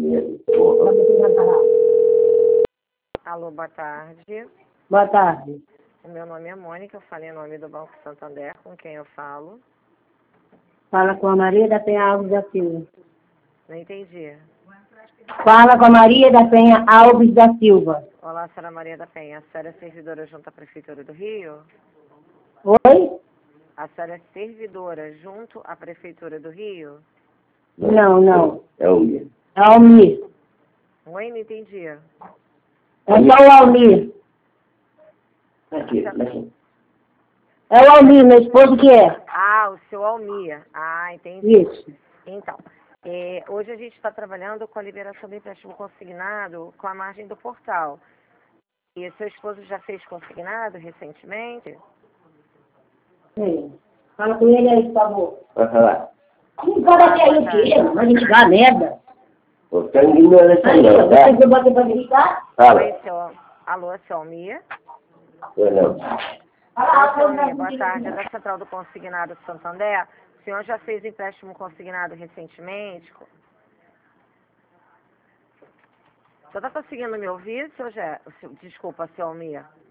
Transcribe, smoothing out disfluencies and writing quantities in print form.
Alô, boa tarde. Boa tarde. O meu nome é Mônica, eu falo em nome do Banco Santander, com quem eu falo? Fala com a Maria da Penha Alves da Silva. Não entendi. Fala com a Maria da Penha Alves da Silva. Olá, senhora Maria da Penha. A senhora é servidora junto à Prefeitura do Rio? Oi? A senhora é servidora junto à Prefeitura do Rio? Não. É o mesmo. É o Almir. Oi, não entendi. É só o Almir. Aqui. É o Almir, meu esposo que é. Ah, o seu Almir. Ah, entendi. Isso. Então, hoje a gente está trabalhando com a liberação do empréstimo consignado com a margem do portal. E seu esposo já fez consignado recentemente? Sim. Fala com ele aí, por favor. Vai falar. Não fala até aí o quê? Vai me ligar, merda. Ô, tá ignorando Aí, não, você tá? que bota pra me ligar? Fala. Oi, alô, seu Almir? Eu não. Fala, Seu Almir, boa tarde. É da Central do Consignado Santander. O senhor já fez empréstimo consignado recentemente? O senhor está conseguindo me ouvir, Desculpa, seu Almir.